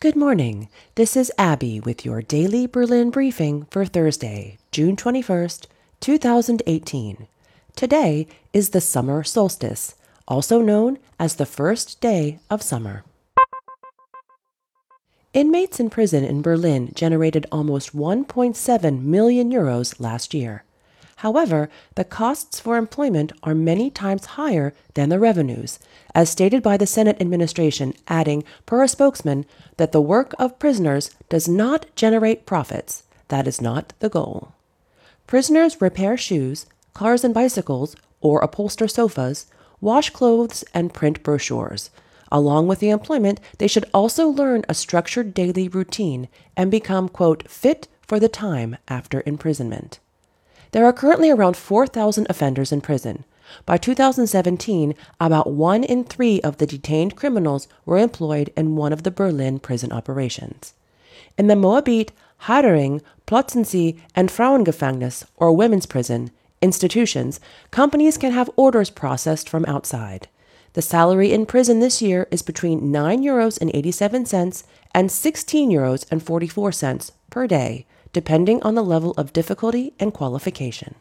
Good morning. This is Abby with your daily Berlin briefing for Thursday, June 21st, 2018. Today is the summer solstice, also known as the first day of summer. Inmates in prison in Berlin generated almost 1.7 million euros last year. However, the costs for employment are many times higher than the revenues, as stated by the Senate administration, adding, per a spokesman, that the work of prisoners does not generate profits. That is not the goal. Prisoners repair shoes, cars and bicycles, or upholster sofas, wash clothes, and print brochures. Along with the employment, they should also learn a structured daily routine and become, quote, fit for the time after imprisonment. There are currently around 4,000 offenders in prison. By 2017, about 1 in 3 of the detained criminals were employed in one of the Berlin prison operations. In the Moabit, Hardering, Plötzensee, and Frauengefängnis, or women's prison, institutions, companies can have orders processed from outside. The salary in prison this year is between €9.87 and €16.44 per day, depending on the level of difficulty and qualification.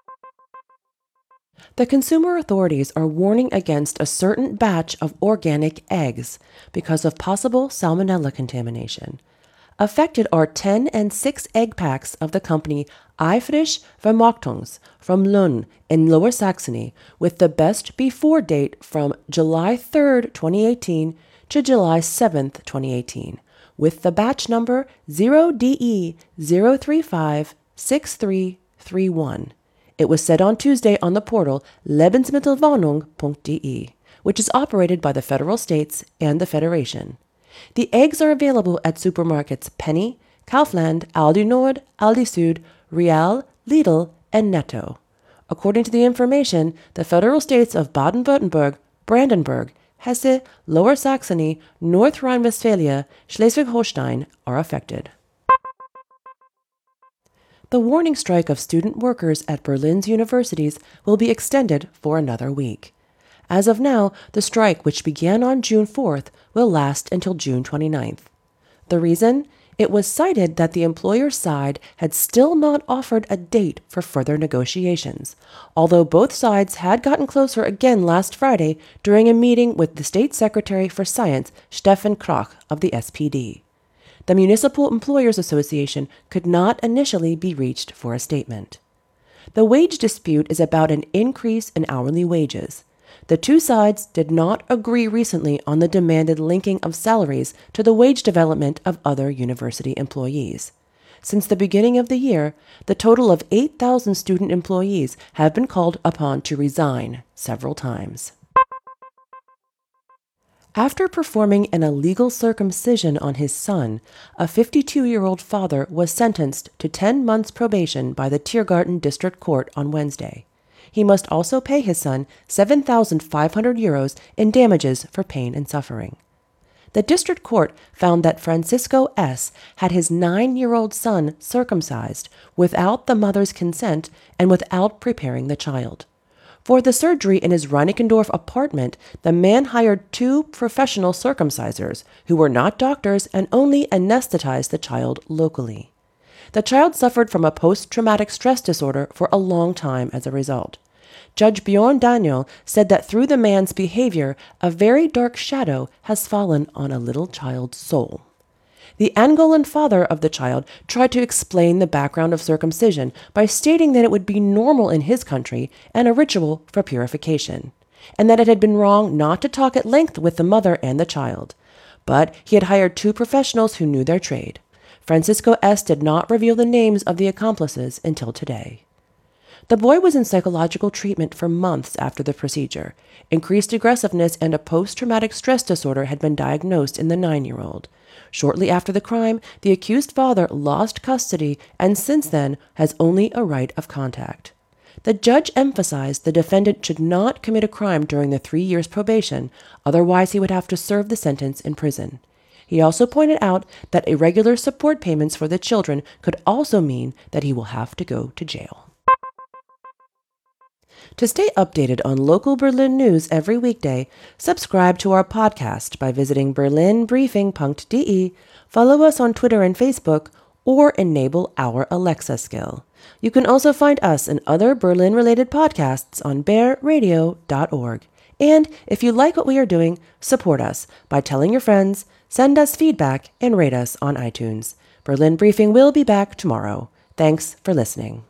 The consumer authorities are warning against a certain batch of organic eggs because of possible salmonella contamination. Affected are 10 and 6 egg packs of the company Eifrisch Vermarktungs from Lönn in Lower Saxony, with the best before date from July 3, 2018 to July 7, 2018. With the batch number 0DE0356331. It was said on Tuesday on the portal Lebensmittelwarnung.de, which is operated by the federal states and the Federation. The eggs are available at supermarkets Penny, Kaufland, Aldi Nord, Aldi Süd, Real, Lidl, and Netto. According to the information, the federal states of Baden-Württemberg, Brandenburg, Hesse, Lower Saxony, North Rhine-Westphalia, Schleswig-Holstein are affected. The warning strike of student workers at Berlin's universities will be extended for another week. As of now, the strike, which began on June 4th, will last until June 29th. The reason? It was cited that the employer's side had still not offered a date for further negotiations, although both sides had gotten closer again last Friday during a meeting with the State Secretary for Science, Stefan Krach of the SPD. The Municipal Employers Association could not initially be reached for a statement. The wage dispute is about an increase in hourly wages. The two sides did not agree recently on the demanded linking of salaries to the wage development of other university employees. Since the beginning of the year, the total of 8,000 student employees have been called upon to resign several times. After performing an illegal circumcision on his son, a 52-year-old father was sentenced to 10 months probation by the Tiergarten District Court on Wednesday. He must also pay his son €7,500 in damages for pain and suffering. The district court found that Francisco S. had his 9-year-old son circumcised without the mother's consent and without preparing the child. For the surgery in his Reinickendorf apartment, the man hired 2 professional circumcisers who were not doctors and only anesthetized the child locally. The child suffered from a post-traumatic stress disorder for a long time as a result. Judge Bjorn Daniel said that through the man's behavior, a very dark shadow has fallen on a little child's soul. The Angolan father of the child tried to explain the background of circumcision by stating that it would be normal in his country and a ritual for purification, and that it had been wrong not to talk at length with the mother and the child. But he had hired 2 professionals who knew their trade. Francisco S. did not reveal the names of the accomplices until today. The boy was in psychological treatment for months after the procedure. Increased aggressiveness and a post-traumatic stress disorder had been diagnosed in the 9-year-old. Shortly after the crime, the accused father lost custody and since then has only a right of contact. The judge emphasized the defendant should not commit a crime during the 3 years probation, otherwise he would have to serve the sentence in prison. He also pointed out that irregular support payments for the children could also mean that he will have to go to jail. To stay updated on local Berlin news every weekday, subscribe to our podcast by visiting berlinbriefing.de, follow us on Twitter and Facebook, or enable our Alexa skill. You can also find us and other Berlin-related podcasts on bearradio.org. And if you like what we are doing, support us by telling your friends, send us feedback, and rate us on iTunes. Berlin Briefing will be back tomorrow. Thanks for listening.